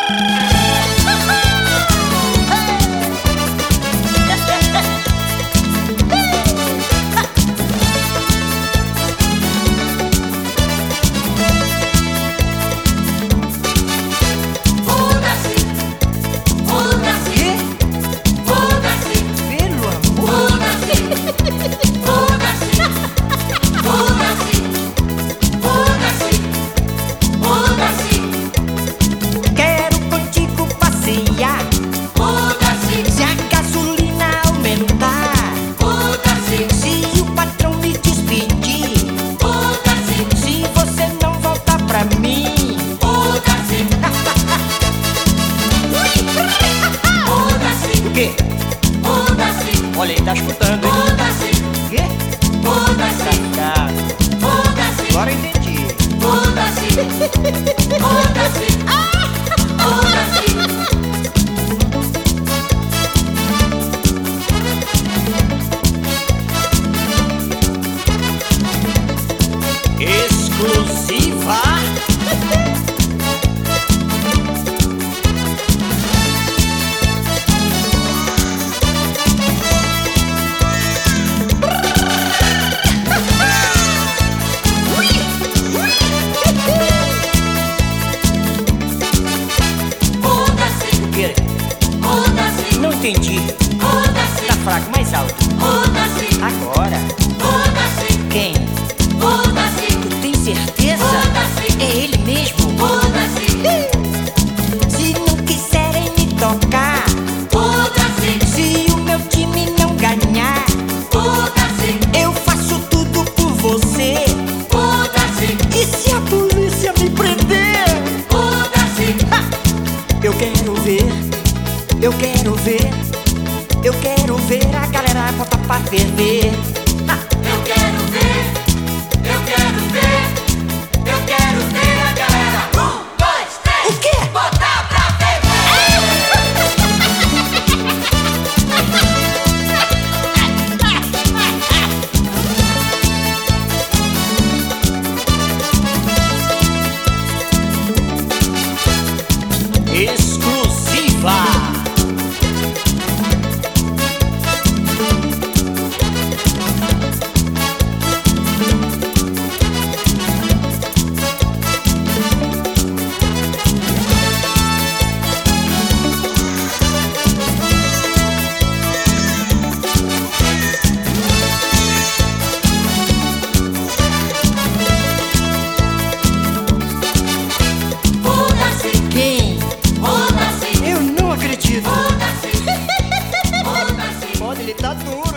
Olha, ele tá escutando, hein? Foda-se! Quê? Foda-se! Tá. Foda-se! Agora eu entendi. Foda-se! Foda-se! Foda-se! Exclusiva. Não entendi. Foda-se! Tá fraco, mais alto. Foda-se! Agora. Foda-se! Quem? Foda-se! Tu tem certeza? Foda-se! É ele mesmo? Foda-se! Se não quiserem me tocar, Foda-se! se o meu time não ganhar, Foda-se! eu faço tudo por você. Foda-se! E se a polícia me prender? Foda-se! Eu quero ver, eu quero ver, eu quero ver a galera botar pra ferver. Eu quero ver, eu quero ver, eu quero ver a galera. 1, 2, 3, O quê? botar pra Exclusiva. Foda-se, Quem? foda-se, Eu não acredito. foda-se, foda-se. Pode, ele tá duro.